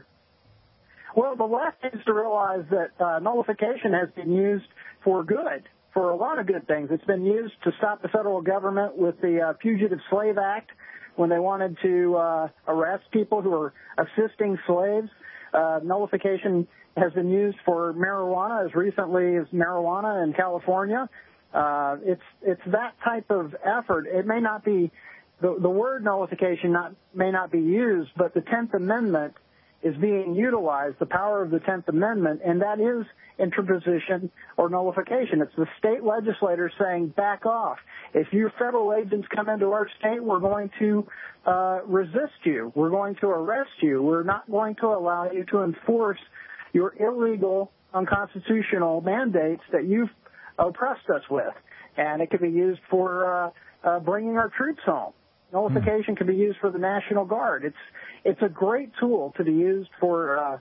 Well, the left needs to realize that uh, nullification has been used for good, for a lot of good things. It's been used to stop the federal government with the uh, Fugitive Slave Act when they wanted to uh, arrest people who are assisting slaves. Uh, nullification has been used for marijuana as recently as marijuana in California. Uh, it's it's that type of effort. It may not be, the, the word nullification not, may not be used, but the tenth Amendment is being utilized, the power of the tenth Amendment, and that is interposition or nullification. It's the state legislators saying, back off. If your federal agents come into our state, we're going to uh, resist you. We're going to arrest you. We're not going to allow you to enforce your illegal, unconstitutional mandates that you've oppressed us with. And it can be used for uh, uh, bringing our troops home. Nullification can be used for the National Guard. It's it's a great tool to be used for uh,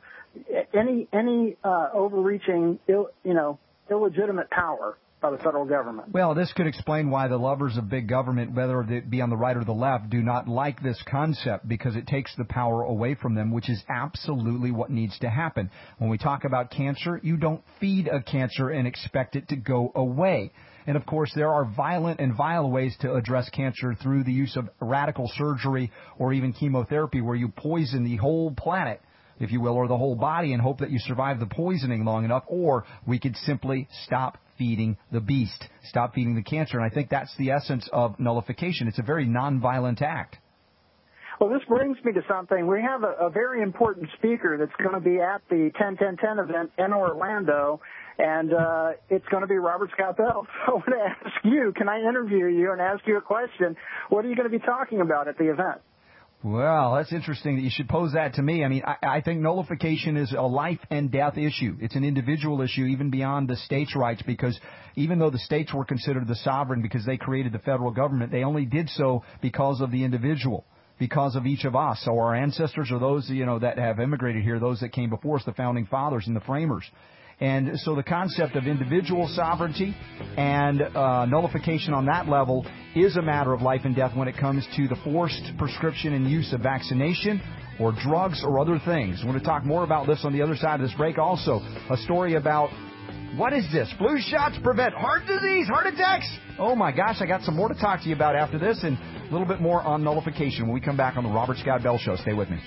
any any uh, overreaching, Ill, you know, illegitimate power by the federal government. Well, this could explain why the lovers of big government, whether it be on the right or the left, do not like this concept, because it takes the power away from them, which is absolutely what needs to happen. When we talk about cancer, you don't feed a cancer and expect it to go away. And, of course, there are violent and vile ways to address cancer through the use of radical surgery or even chemotherapy, where you poison the whole planet, if you will, or the whole body, and hope that you survive the poisoning long enough. Or we could simply stop feeding the beast, stop feeding the cancer. And I think that's the essence of nullification. It's a very nonviolent act. Well, this brings me to something. We have a, a very important speaker that's going to be at the ten ten ten event in Orlando, and uh, it's going to be Robert Scott Bell. So I want to ask you, can I interview you and ask you a question? What are you going to be talking about at the event? Well, that's interesting that you should pose that to me. I mean, I, I think nullification is a life and death issue. It's an individual issue, even beyond the states' rights, because even though the states were considered the sovereign because they created the federal government, they only did so because of the individual, because of each of us. So our ancestors are those, you know, that have immigrated here, those that came before us, the founding fathers and the framers. And so the concept of individual sovereignty and uh, nullification on that level is a matter of life and death when it comes to the forced prescription and use of vaccination or drugs or other things. We're going to talk more about this on the other side of this break. Also, a story about, what is this? Flu shots prevent heart disease, heart attacks? Oh, my gosh, I got some more to talk to you about after this, and a little bit more on nullification when we come back on the Robert Scott Bell Show. Stay with me.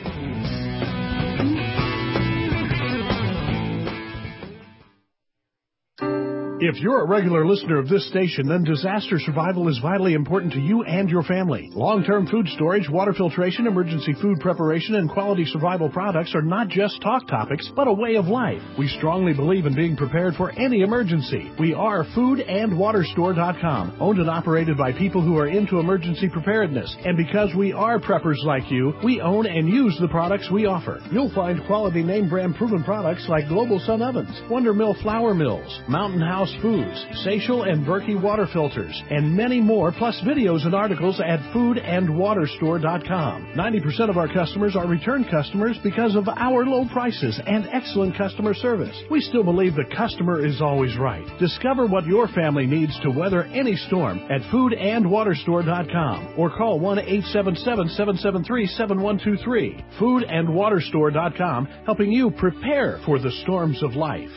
If you're a regular listener of this station, then disaster survival is vitally important to you and your family. Long-term food storage, water filtration, emergency food preparation, and quality survival products are not just talk topics, but a way of life. We strongly believe in being prepared for any emergency. We are food and water store dot com, owned and operated by people who are into emergency preparedness. And because we are preppers like you, we own and use the products we offer. You'll find quality name brand proven products like Global Sun Ovens, Wonder Mill Flour Mills, Mountain House Foods, Seychelles and Berkey water filters, and many more, plus videos and articles at food and water store dot com. ninety percent of our customers are return customers because of our low prices and excellent customer service. We still believe the customer is always right. Discover what your family needs to weather any storm at food and water store dot com or call one eight seven seven, seven seven three, seven one two three. food and water store dot com, helping you prepare for the storms of life.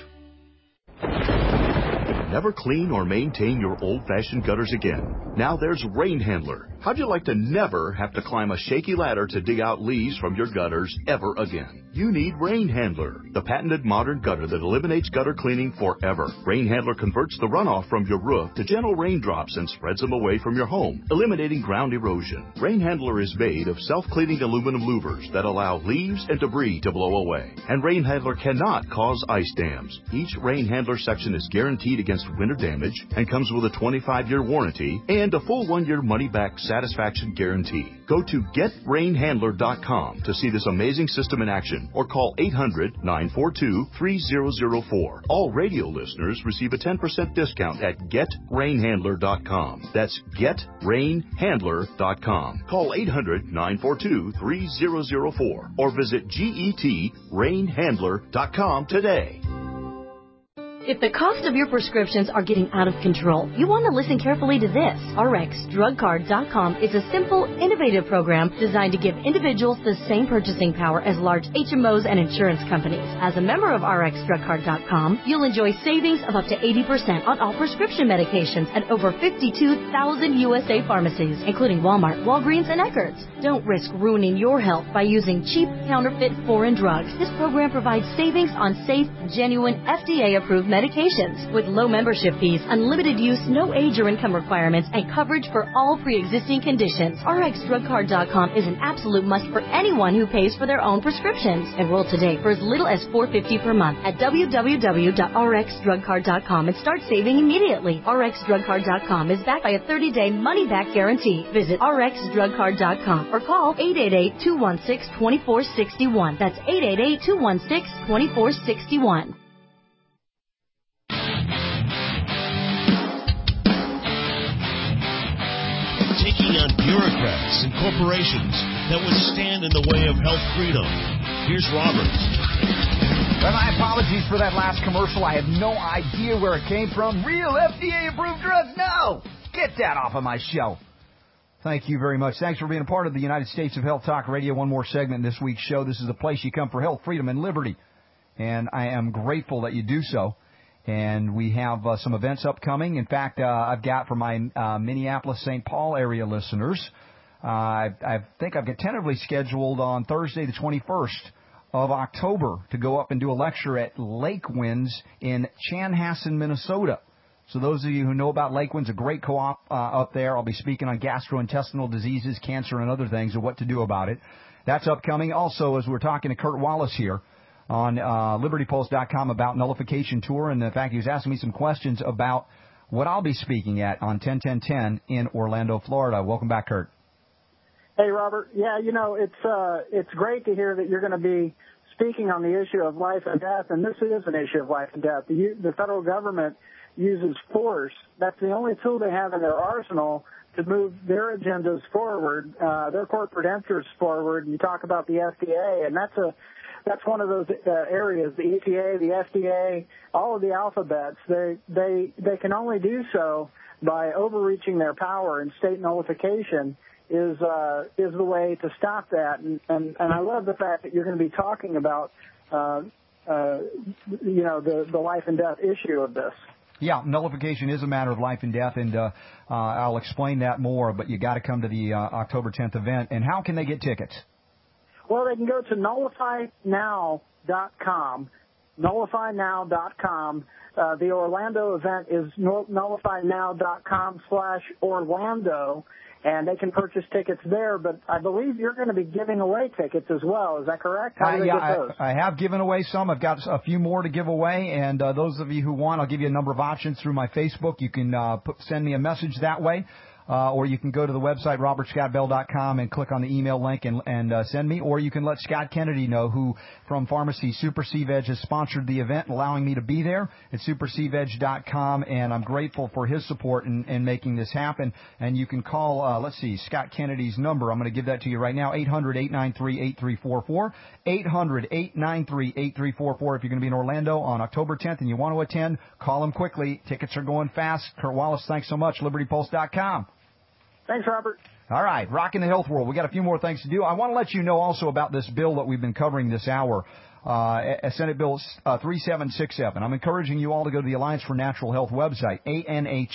Never clean or maintain your old-fashioned gutters again. Now there's Rain Handler. How'd you like to never have to climb a shaky ladder to dig out leaves from your gutters ever again? You need Rain Handler, the patented modern gutter that eliminates gutter cleaning forever. Rain Handler converts the runoff from your roof to gentle raindrops and spreads them away from your home, eliminating ground erosion. Rain Handler is made of self-cleaning aluminum louvers that allow leaves and debris to blow away. And Rain Handler cannot cause ice dams. Each Rain Handler section is guaranteed against against winter damage and comes with a twenty-five year warranty and a full one-year money-back satisfaction guarantee. Go to get rain handler dot com to see this amazing system in action or call eight hundred, nine four two, three zero zero four. All radio listeners receive a ten percent discount at get rain handler dot com. That's get rain handler dot com. Call eight hundred, nine four two, three zero zero four or visit get rain handler dot com today. If the cost of your prescriptions are getting out of control, you want to listen carefully to this. R X drug card dot com is a simple, innovative program designed to give individuals the same purchasing power as large H M Os and insurance companies. As a member of R X drug card dot com, you'll enjoy savings of up to eighty percent on all prescription medications at over fifty-two thousand U S A pharmacies, including Walmart, Walgreens, and Eckerd's. Don't risk ruining your health by using cheap, counterfeit, foreign drugs. This program provides savings on safe, genuine, F D A-approved medications with low membership fees, unlimited use, no age or income requirements, and coverage for all pre-existing conditions. R X drug card dot com is an absolute must for anyone who pays for their own prescriptions. Enroll today for as little as four dollars and fifty cents per month at w w w dot r x drug card dot com and start saving immediately. R X drug card dot com is backed by a thirty day money-back guarantee. Visit r x drug card dot com or call eight eight eight, two one six, two four six one. That's eight eight eight, two one six, two four six one. Taking on bureaucrats and corporations that would stand in the way of health freedom. Here's Robert. Well, my apologies for that last commercial. I have no idea where it came from. Real F D A-approved drugs? No! Get that off of my show. Thank you very much. Thanks for being a part of the United States of Health Talk Radio. One more segment in this week's show. This is the place you come for health, freedom, and liberty. And I am grateful that you do so. And we have uh, some events upcoming. In fact, uh, I've got for my uh, Minneapolis, Saint Paul area listeners, uh, I, I think I've got tentatively scheduled on Thursday the twenty-first of October to go up and do a lecture at Lake Winds in Chanhassen, Minnesota. So those of you who know about Lake Winds, a great co-op uh, up there. I'll be speaking on gastrointestinal diseases, cancer, and other things, and what to do about it. That's upcoming. Also, as we're talking to Kurt Wallace here on uh, liberty pulse dot com about nullification tour, and in fact, he was asking me some questions about what I'll be speaking at on ten ten ten in Orlando, Florida. Welcome back, Kurt. Hey, Robert. Yeah, you know, it's uh, it's great to hear that you're going to be speaking on the issue of life and death, and this is an issue of life and death. The, the federal government uses force. That's the only tool they have in their arsenal to move their agendas forward, uh, their corporate interests forward. You talk about the F D A, and that's a That's one of those uh, areas, the E P A, the F D A, all of the alphabets. They they they can only do so by overreaching their power, and state nullification is uh, is the way to stop that. And, and and I love the fact that you're going to be talking about uh, uh, you know the the life and death issue of this. Yeah, nullification is a matter of life and death, and uh, uh, I'll explain that more. But you got to come to the uh, October tenth event. And how can they get tickets? Well, they can go to nullify now dot com, nullify now dot com. Uh, the Orlando event is nullify now dot com slash Orlando, and they can purchase tickets there. But I believe you're going to be giving away tickets as well. Is that correct? How do they uh, yeah, get those? I, I have given away some. I've got a few more to give away, and uh, those of you who want, I'll give you a number of options through my Facebook. You can uh, put, send me a message that way. Uh, or you can go to the website, robert scott bell dot com, and click on the email link and, and uh, send me. Or you can let Scott Kennedy know, who from Pharmacy Super C Veg has sponsored the event, allowing me to be there at super c veg dot com. And I'm grateful for his support in, in making this happen. And you can call, uh, let's see, Scott Kennedy's number. I'm going to give that to you right now, eight hundred, eight nine three, eight three four four, eight hundred, eight nine three, eight three four four. If you're going to be in Orlando on October tenth and you want to attend, call him quickly. Tickets are going fast. Kurt Wallace, thanks so much. liberty pulse dot com. Thanks, Robert. All right, rocking the health world. We got a few more things to do. I want to let you know also about this bill that we've been covering this hour, uh, Senate Bill uh, three seven six seven. I'm encouraging you all to go to the Alliance for Natural Health website, A N H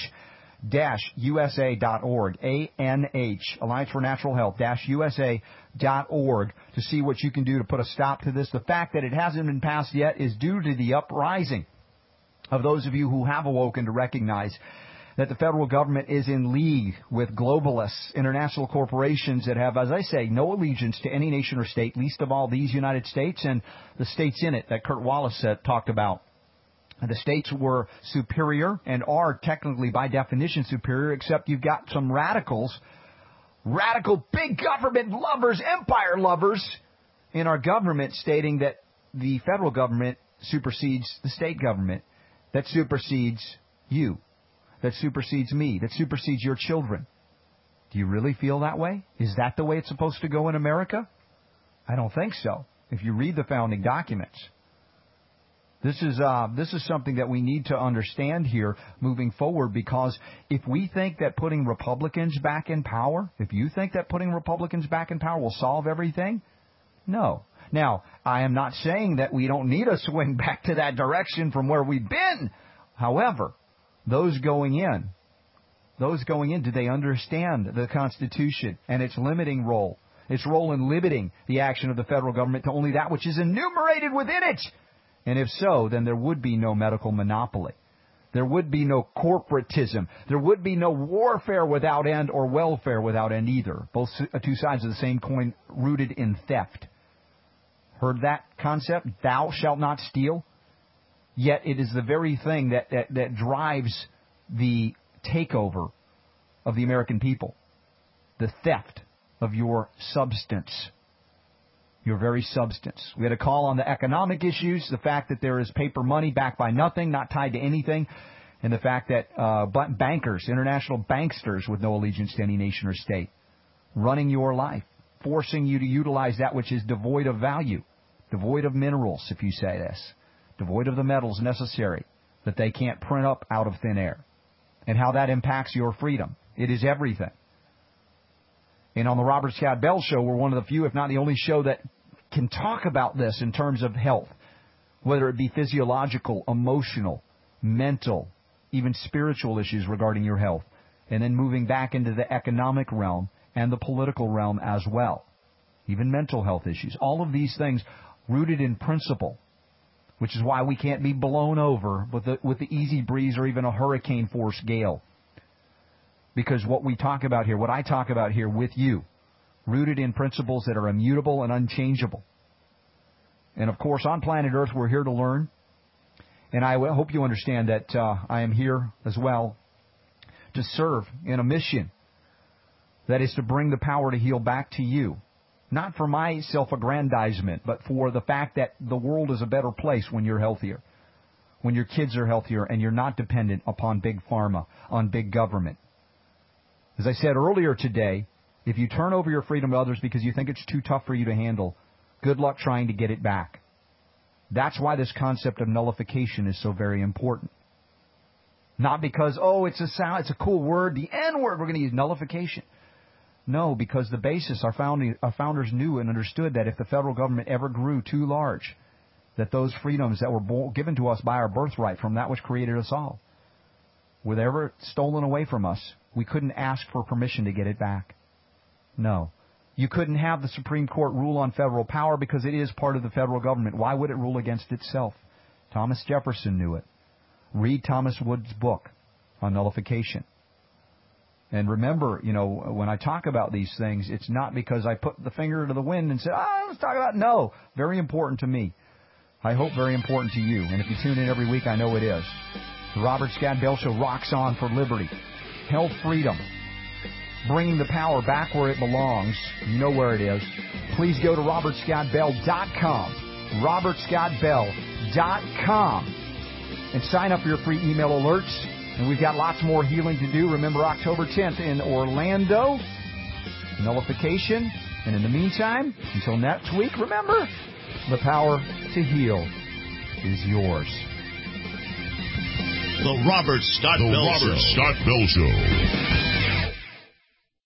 U S A dot org, A N H, Alliance for Natural Health U S A dot org, to see what you can do to put a stop to this. The fact that it hasn't been passed yet is due to the uprising of those of you who have awoken to recognize that the federal government is in league with globalists, international corporations that have, as I say, no allegiance to any nation or state, least of all these United States and the states in it that Kurt Wallace said, talked about. The states were superior and are technically by definition superior, except you've got some radicals, radical big government lovers, empire lovers in our government stating that the federal government supersedes the state government, that supersedes you, that supersedes me, that supersedes your children. Do you really feel that way? Is that the way it's supposed to go in America? I don't think so. If you read the founding documents, this is uh, this is something that we need to understand here moving forward, because if we think that putting Republicans back in power, if you think that putting Republicans back in power will solve everything, no. Now, I am not saying that we don't need to swing back to that direction from where we've been. However, those going in, those going in, do they understand the Constitution and its limiting role, its role in limiting the action of the federal government to only that which is enumerated within it? And if so, then there would be no medical monopoly. There would be no corporatism. There would be no warfare without end or welfare without end either. Both two sides of the same coin rooted in theft. Heard that concept? Thou shalt not steal. Yet it is the very thing that, that, that drives the takeover of the American people. The theft of your substance. Your very substance. We had a call on the economic issues, the fact that there is paper money backed by nothing, not tied to anything, and the fact that uh, bankers, international banksters with no allegiance to any nation or state, running your life, forcing you to utilize that which is devoid of value, devoid of minerals, if you say this, devoid of the metals necessary that they can't print up out of thin air, and how that impacts your freedom. It is everything. And on the Robert Scott Bell Show, we're one of the few, if not the only show that can talk about this in terms of health, whether it be physiological, emotional, mental, even spiritual issues regarding your health, and then moving back into the economic realm and the political realm as well, even mental health issues. All of these things rooted in principle, which is why we can't be blown over with the, with the easy breeze or even a hurricane-force gale. Because what we talk about here, what I talk about here with you, rooted in principles that are immutable and unchangeable. And, of course, on planet Earth, we're here to learn. And I hope you understand that uh, I am here as well to serve in a mission that is to bring the power to heal back to you. Not for my self-aggrandizement, but for the fact that the world is a better place when you're healthier, when your kids are healthier and you're not dependent upon big pharma, on big government. As I said earlier today, if you turn over your freedom to others because you think it's too tough for you to handle, good luck trying to get it back. That's why this concept of nullification is so very important. Not because, oh, it's a sound, it's a cool word, the N word, we're going to use nullification. No, because the basis, our, founding, our founders knew and understood that if the federal government ever grew too large, that those freedoms that were given to us by our birthright from that which created us all, were ever stolen away from us, we couldn't ask for permission to get it back. No. You couldn't have the Supreme Court rule on federal power because it is part of the federal government. Why would it rule against itself? Thomas Jefferson knew it. Read Thomas Wood's book on nullification. And remember, you know, when I talk about these things, it's not because I put the finger to the wind and said, ah, let's talk about it. No. Very important to me. I hope very important to you. And if you tune in every week, I know it is. The Robert Scott Bell Show rocks on for liberty, health, freedom, bringing the power back where it belongs. You know where it is. Please go to robert scott bell dot com, robert scott bell dot com, and sign up for your free email alerts. And we've got lots more healing to do. Remember, October tenth in Orlando, nullification. And in the meantime, until next week, remember, the power to heal is yours. The Robert Scott The Bell Robert Show. Scott Bell Show.